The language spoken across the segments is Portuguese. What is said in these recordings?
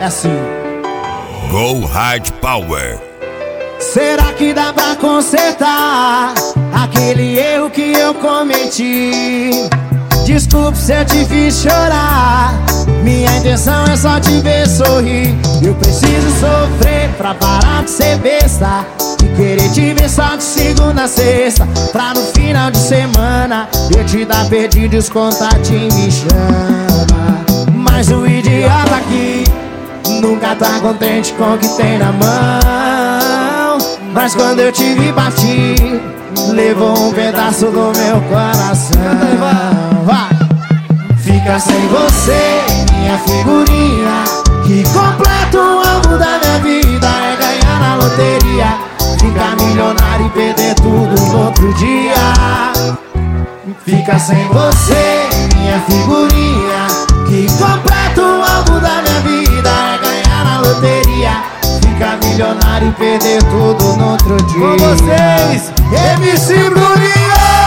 É assim. Go Hard Power. Será que dá pra consertar aquele erro que eu cometi? Desculpe se eu te fiz chorar. Minha intenção é só te ver sorrir. Eu preciso sofrer pra parar de ser besta, de querer te ver só de segunda a sexta, pra no final de semana eu te dar perdido e os contatinhos me chama. Mas o idiota aqui nunca tá contente com o que tem na mão. Mas quando eu te vi partir, levou um pedaço do meu coração. Vai! Fica sem você, minha figurinha, que completa o alvo da minha vida. É ganhar na loteria, ficar milionário e perder tudo no outro dia. Fica sem você, minha figurinha, que completa o alvo da minha vida. É ganhar na loteria, ficar milionário e perder tudo no outro dia. Com vocês, MC Bruninho!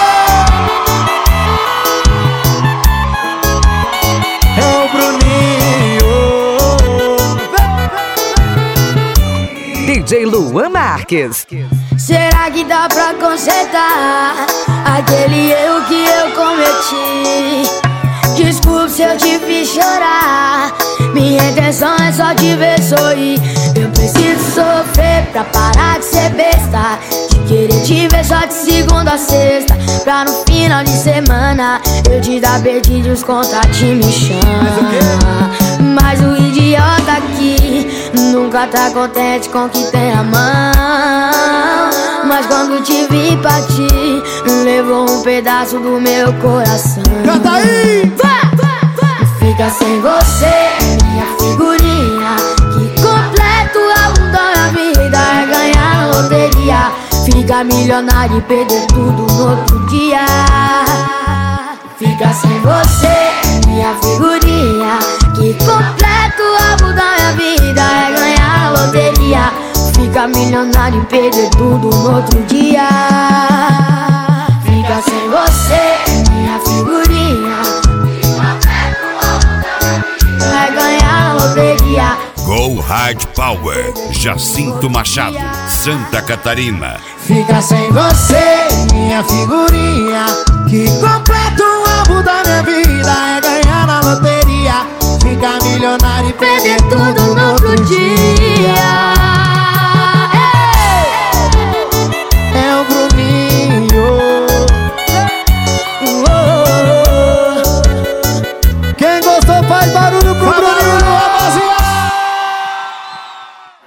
É o Bruninho. DJ Luan Marques. Será que dá pra consertar aquele erro que eu cometi? Desculpe se eu te fiz chorar. Minha intenção é só te ver sorrir. Eu preciso sofrer pra parar de ser besta, de querer te ver só de segunda a sexta, pra no final de semana eu te dar perdido e os contatinhos me chamam. Mas o idiota aqui nunca tá contente com o que tem na mão. Mas quando te vi partir, levou um pedaço do meu coração. Canta aí! Fica sem você, minha figurinha, que completa o álbum da minha vida. É ganhar na loteria, ficar milionário e perder tudo no outro dia. Fica sem você, minha figurinha, que completa o álbum da minha vida. É ganhar na loteria, ficar milionário e perder tudo no outro dia. Fica sem você, minha figurinha, vai ganhar na loteria. Go Hard Power. Jacinto Machado, Santa Catarina. Fica sem você, minha figurinha, que completa